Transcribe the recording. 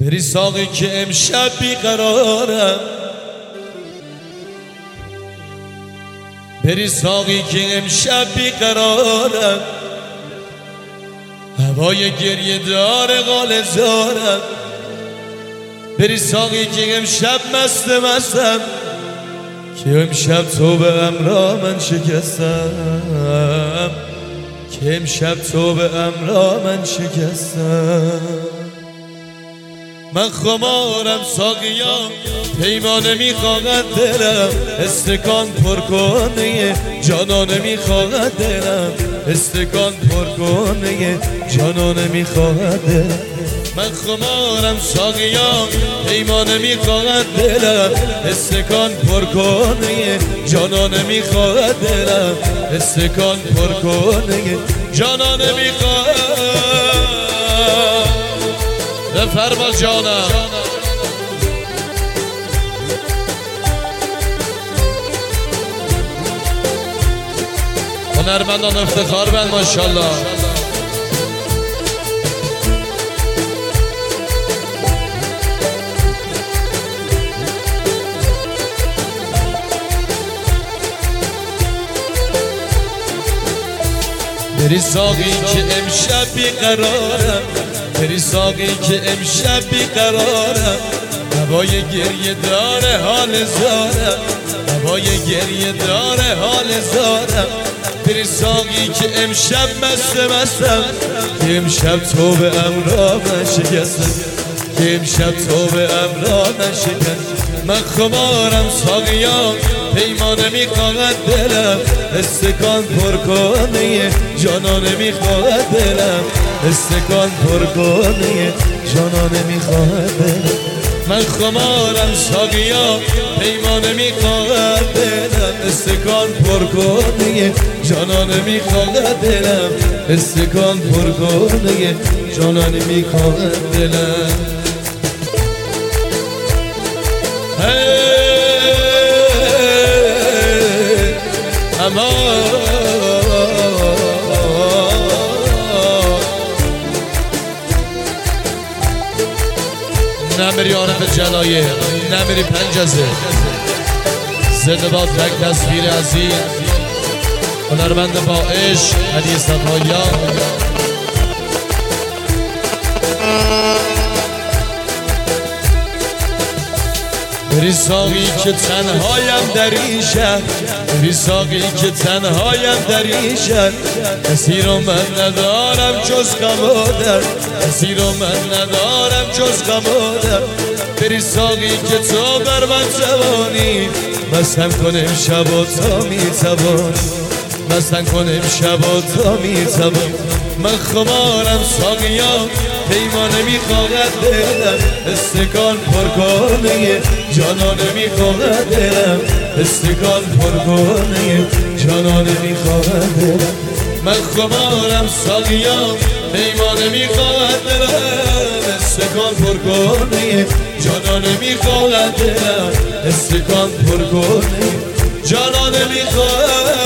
بری ساقی که امشب بیقرارم، بری ساقی که امشب بیقرارم، هوای گریه دار غال زارم. بری ساقی که امشب مستم، که امشب تو به امرا من شکستم، که امشب تو به امرا من شکستم. من خمارم ساقیا، پیمانه میخواهد دلم، استکان پر کنه جانانه میخواهد دلم، استکان پر کنه جانانه میخواهد دلم. من خمارم ساقیا، پیمانه میخواهد دلم، استکان پر کنه جانانه میخواهد دلم، استکان پر کنه جانانه میخواهد. بفرما جانم هنرمندان افتخار بند ماشاءالله. بری ساقی که امشب بیقرارم، بری ساقی که امشب بیقرارم، هوای گریه داره حال زارم، هوای گریه داره حال زارم. بری ساقی که امشب مستم، که امشب تو به امرا من شکستم، که امشب تو به امرا من شکستم. من خمارم ساقیا، پیمانه میخواهد دلم، استکان پر کنه جانانه میخواهد دلم، استکان پر کنه جانانه میخواهد دلم. من خمارم ساقیا، پیمانه میخواهد دلم، استکان پر کنه جانانه میخواهد دلم، استکان پر کنه جانانه میخواهد دلم. اما نمیری عارف جلایه، نمیری پنجزه، زنده باد رک تصویر عزیز هنرمند با عشق علی صفایان. بری ساقی که تنهایم در این شهر، بری ساقی که تنهایم در این شهر، کسی رو من ندارم جز غم و درد، کسی رو من ندارم جز غم و درد. بری ساقی که تو بر من توانی، مستم کن امشب و تا میتوانی، مستم کن امشب و تا میتوانی. من خمارم ساقیا، پیمانه میخواهد دلم، استکان پر کنه جانانه میخواهد دلم، استکان پر کنه جانانه میخواهد دلم. من خمارم ساقیا، پیمانه میخواهد دلم، استکان پر کنه جانانه میخواهد دلم، استکان پر کنه جانانه میخواهد.